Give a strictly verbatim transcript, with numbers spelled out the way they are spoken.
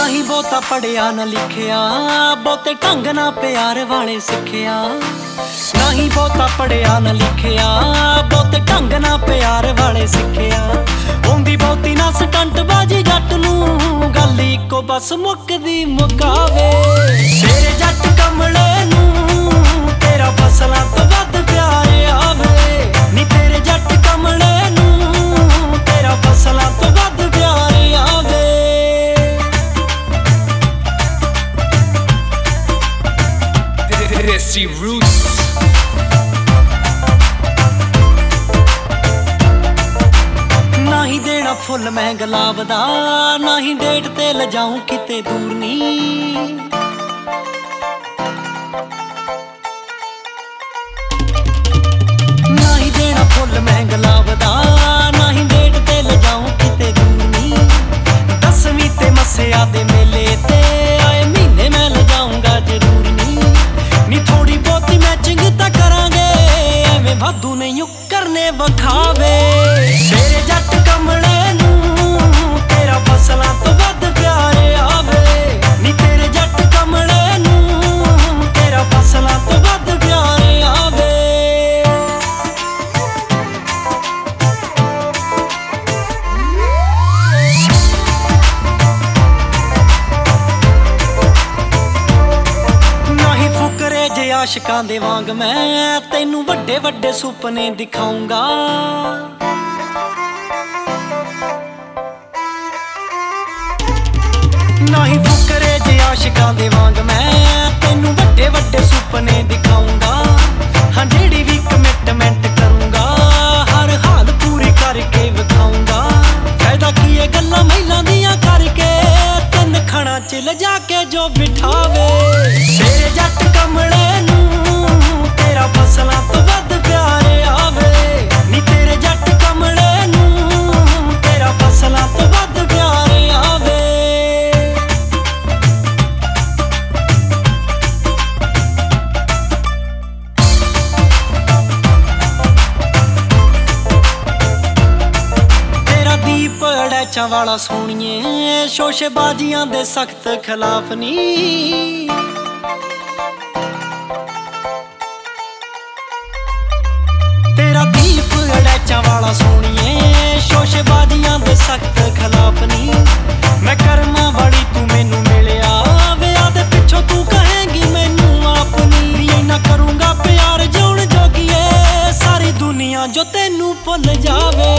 ਨਹੀਂ ਬਹੁਤਾ ਪੜਿਆ ਨਾ ਲਿਖਿਆ, ਬਹੁਤੇ ਢੰਗ ਨਾ ਪਿਆਰ ਵਾਲੇ ਸਿੱਖਿਆ। ਨਹੀਂ ਬਹੁਤਾ ਪੜਿਆ ਨਾ ਲਿਖਿਆ, ਬਹੁਤੇ ਢੰਗ ਨਾ ਪਿਆਰ ਵਾਲੇ ਸਿੱਖਿਆ। ਹੁੰਦੀ ਬਹੁਤੀ ਨਾ ਸਟੰਟ ਬਾਜੀ ਜੱਟ ਨੂੰ, ਗੱਲ ਇੱਕੋ ਬਸ ਮੁੱਕਦੀ ਮੁਕਾਵੇ। ਤੇਰੇ ਜੱਟ ਕਮਲੇ ਨੂੰ ਤੇਰਾ ਫਸਲਾਂ ਤੋਂ ਵੱਧ ਪਿਆਰ ਆਵੇ। ਨੀ ਤੇਰੇ ਜੱਟ ਕਮਲੇ ਨੂੰ ਤੇਰਾ ਫਸਲਾਂ ਤੋਂ ਵੱਧ ਪਿਆਰ ਆਵੇ। Desi Roots ਨਹੀਂ ਦੇਣਾ ਫੁੱਲ ਮੈਂ ਗੁਲਾਬ ਦਾ, ਨਹੀਂ ਡੇਟ ਤੇ ਲਜਾਊਂ ਕਿਤੇ ਦੂਰ ਨੀ। ਨਹੀਂ ਦੇਣਾ ਫੁੱਲ ਮੈਂ ਗੁਲਾਬ ਦਾ, ਨਹੀਂ ਡੇਟ ਤੇ ਲਜਾਊਂ ਕਿਤੇ ਦੂਰ ਨੀ। ਦਸਵੀਂ ਤੇ ਮੱਸਿਆ ਦੇ ਮੇਲੇ ਤੇ ਆਏ ਮਹੀਨੇ ਮੈਂ ਲਜਾਊਂਗਾ ਜ਼ਰੂਰ ਨੀ। ਨੀ ਥੋੜੀ ਬਹੁਤੀ ਮੈਚਿੰਗ ਤਾਂ ਕਰਾਂਗੇ, ਐਵੇਂ ਵਾਧੂ ਨਹੀਂ ਕਰਨੇ ਵਿਖਾਵੇ। ਤੇਰੇ ਜੱਟ ਕਮਲੇ ਨੂੰ ਤੇਰਾ ਫਸਲਾਂ ਤੋਂ ਵੱਧ ਪਿਆਰ ਆਵੇ। ਨੀ ਤੇਰੇ ਜੱਟ ਕਮਲੇ ਨੂੰ ਤੇਰਾ ਫਸਲਾਂ ਤੋਂ ਵੱਧ ਪਿਆਰ ਆਵੇ। ਨਹੀਂ ਫੁਕਰੇ ਜੇ ਆਸ਼ਿਕਾਂ ਦੇ ਵਾਂਗ ਮੈਂ ਤੈਨੂੰ ਵੱਡੇ ਵੱਡੇ ਸੁਪਨੇ ਦਿਖਾਊਂਗਾ। ਨਹੀਂ ਫੁਕਰੇ ਜੇ ਆਸ਼ਿਕਾਂ ਦੇ ਵਾਂਗ ਮੈਂ ਤੈਨੂੰ ਵੱਡੇ ਵੱਡੇ ਸੁਪਨੇ ਦਿਖਾਊਂਗਾ। ਹਾਂ ਜਿਹੜੀ ਵੀ ਕਮਿਟਮੈਂਟ ਕਰੂੰਗਾ, ਹਰ ਹਾਲ ਪੂਰੀ ਕਰਕੇ ਵਿਖਾਊਂਗਾ। ਫਾਇਦਾ ਕੀ ਇਹ ਗੱਲਾਂ ਮਹਿਲਾਂ ਦੀਆਂ ਕਰਕੇ, ਤਿੰਨ ਖਣਾ ਚ ਲਿਜਾ ਕੇ ਜੋ ਬਿਠਾਵੇ। ਤੇਰੇ ਜੱਟ ਕਮਲੇ ਨੂੰ ਤੇਰਾ ਫਸਲਾਂ ਤੋਂ ਵੱਧ ਪਿਆਰ ਆਵੇ। ਨੀ ਤੇਰੇ ਜੱਟ ਕਮਲੇ ਨੂੰ ਤੇਰਾ ਫਸਲਾਂ ਤੋਂ ਵੱਧ ਪਿਆਰ ਆਵੇ। ਤੇਰਾ ਦੀਪ ਅੜੈਚਾਂ ਵਾਲਾ ਸੋਹਣੀਏ, ਸ਼ੋਸ਼ੇਬਾਜ਼ੀਆਂ ਦੇ ਸਖਤ ਖਿਲਾਫ ਨੀ। ਤੇਰਾ ਦੀਪ ਅੜੈਚਾਂ ਵਾਲਾ ਸੋਹਣੀਏ, ਸ਼ੋਸ਼ੇਬਾਜ਼ੀਆਂ ਦੇ ਸਖਤ ਖਿਲਾਫ ਨੀ। ਮੈਂ ਕਰਮਾਂ ਵਾਲੀ ਤੂੰ ਮੈਨੂੰ ਮਿਲਿਆ, ਵਿਆਹ ਦੇ ਪਿੱਛੋਂ ਤੂੰ ਕਹੇਂਗੀ ਮੈਨੂੰ ਆਪਣੀ। ਇੰਨਾ ਕਰੂੰਗਾ ਪਿਆਰ ਜਿਉਣ ਜੋਗੀਏ, ਸਾਰੀ ਦੁਨੀਆ ਜੋ ਤੈਨੂੰ ਭੁੱਲ ਜਾਵੇ।